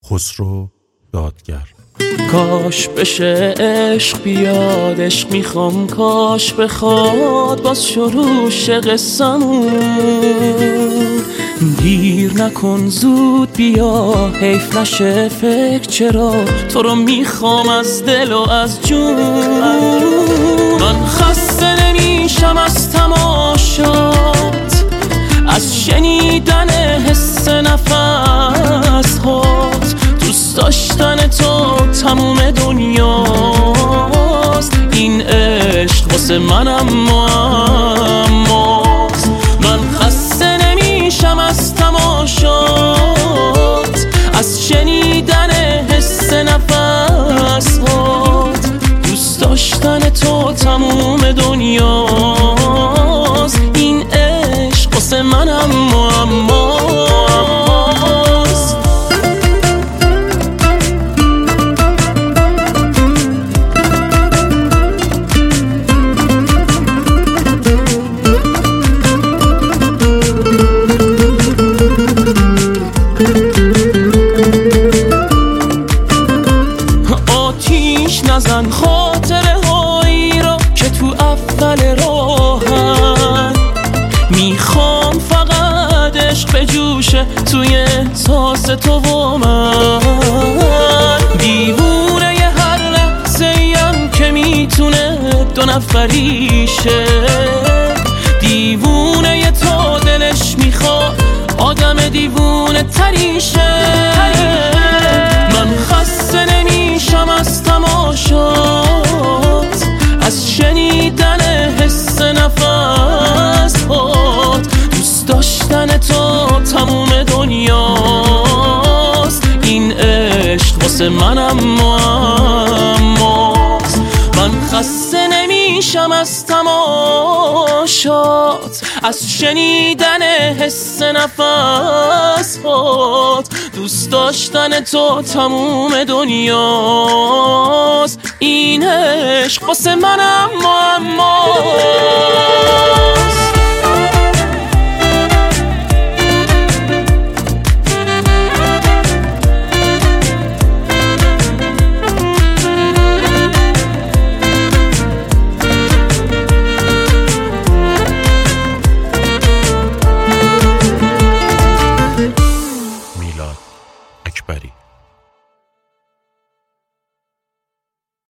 خسرو دادگر. کاش بشه عشق بیاد، عشق میخوام کاش بخواد باز شروع قصه‌مون. دیر نکن زود بیا، حیف نشه فکر چرا تو رو میخوام از دل و از جون. من خسته نمیشم از تماشات، از شنیدن حس نفس هات. دوست داشتن تو تموم دنیاست، این عشق واسه منم معماست. من خسته نمیشم از تماشات، از شنیدن حس نفس هات. دوست داشتن تو تموم دنیاست، این عشق واسه منم معماست. آتیش نزن خاطره هایی را که تو اول راهن، میخوام فقط عشق بجوشه توی احساس تو و من. دیوونه ی هر لحظه‌ایم که میتونه دو نفریشه، دیوونه ی تو دلش میخواد آدم دیوونه تریشه. من خسته نمیشم از تماشات، از شنیدن حس نفس هات. دوست داشتن تو تموم دنیاست، این عشق واسه منم معماست. من خسته نمیشم از تماشات، از شنیدن حس نفس هات. دوست داشتن تو تموم دنیاست، این عشق واسه منم معماست.